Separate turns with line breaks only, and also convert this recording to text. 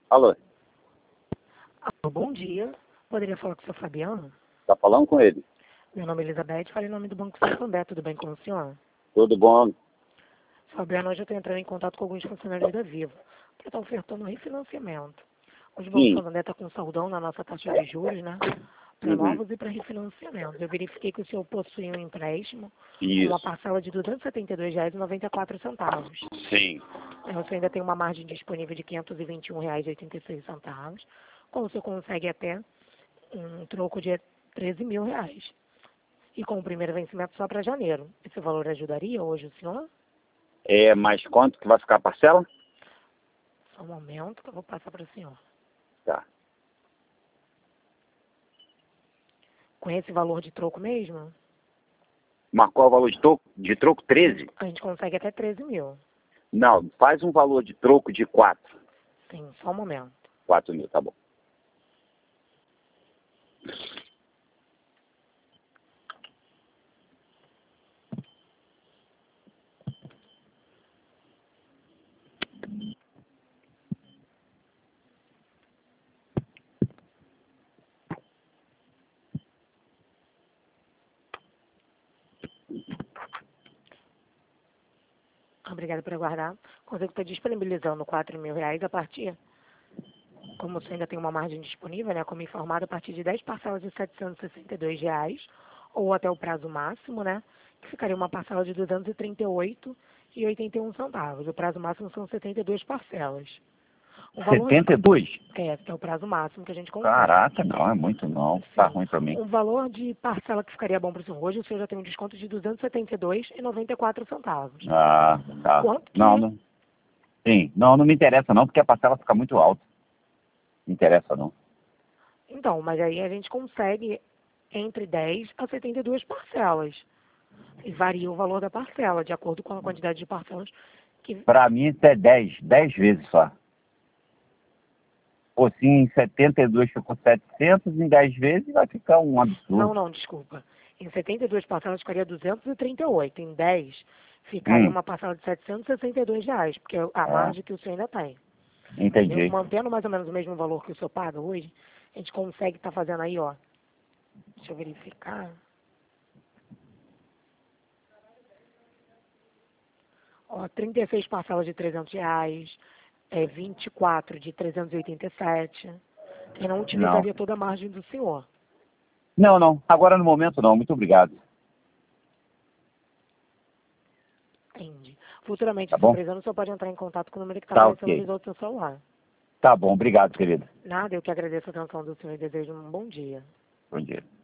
Alô,
Alô, bom dia. Poderia falar com o seu Fabiano?
tá falando com ele?
Meu nome é Elizabeth, falei em nome do Banco Santander, tudo bem com o senhor?
Tudo bom?
Fabiano, hoje eu estou entrando em contato com alguns funcionários da Vivo para estar ofertando refinanciamento. Hoje o Banco
Sim.
Santander está com saldão na nossa taxa de juros, né? Para
Uhum.
novos e para refinanciamentos. Eu verifiquei que o senhor possui um empréstimo com uma
Isso.
parcela de R$ 272,94.
Sim.
Você ainda tem uma margem disponível de R$ 521,86, com o senhor consegue até um troco de R$ 13.000. E com o primeiro vencimento só para janeiro. Esse valor ajudaria hoje o senhor?
Mas quanto que vai ficar a parcela?
Só um momento que eu vou passar para o senhor.
Tá.
Com esse valor de troco mesmo,
Marcou o valor de troco 13?
a gente consegue até 13.000.
Não, faz um valor de troco de 4.
Sim, só um momento.
4.000, tá bom.
Obrigada por aguardar. Consigo estar disponibilizando R$ 4.000 a partir, como você ainda tem uma margem disponível, né, como informado, a partir de 10 parcelas de R$ 762, ou até o prazo máximo, né, que ficaria uma parcela de R$ 238,81. O prazo máximo são 72 parcelas. O valor de
72?
esse é o prazo máximo que a gente consegue.
Caraca, não, é muito não. Tá
Sim.
ruim pra mim.
Um valor de parcela que ficaria bom para o senhor hoje, o senhor já tem um desconto de R$ 272,94.
Ah, tá.
Quanto
Não,
que...
não. Sim. Não, não me interessa não, porque a parcela fica muito alta. Não interessa não.
Então, mas aí a gente consegue entre 10 a 72 parcelas. E varia o valor da parcela, de acordo com a quantidade de parcelas que...
Pra mim isso é 10 vezes só. Pô, se em 72 ficou 700, em 10 vezes vai ficar um
Não,
absurdo.
não, desculpa. Em 72 parcelas ficaria 238. Em 10 ficaria uma parcela de R$ 762, porque é a
É,
margem que o senhor ainda tem. Entendeu?
entendi.
Mantendo mais ou menos o mesmo valor que o senhor paga hoje, a gente consegue estar fazendo aí, ó. Deixa eu verificar. Ó, 36 parcelas de R$ 300, 24 de 387. E não
Não.
utilizaria toda a margem do senhor.
Não, não. Agora no momento não. Muito obrigado.
Entende? Futuramente,
Tá
se
bom?
precisando, o senhor pode entrar em contato com o número que está
Tá
aparecendo no
ok.
visual do seu celular.
Tá bom. Obrigado, querido.
Nada, eu que agradeço a atenção do senhor e desejo um bom dia.
Bom dia.